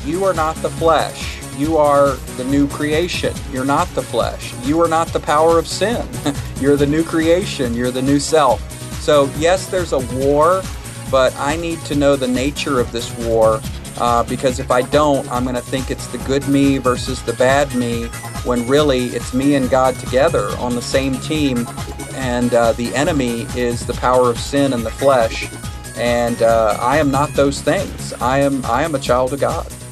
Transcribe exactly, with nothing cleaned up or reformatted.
You are not the flesh. You are the new creation. You're not the flesh. You are not the power of sin. You're the new creation. You're the new self. So yes, there's a war, but I need to know the nature of this war, uh, because if I don't, I'm going to think it's the good me versus the bad me, when really it's me and God together on the same team, and uh, the enemy is the power of sin and the flesh, and uh, I am not those things. I am I am a child of God.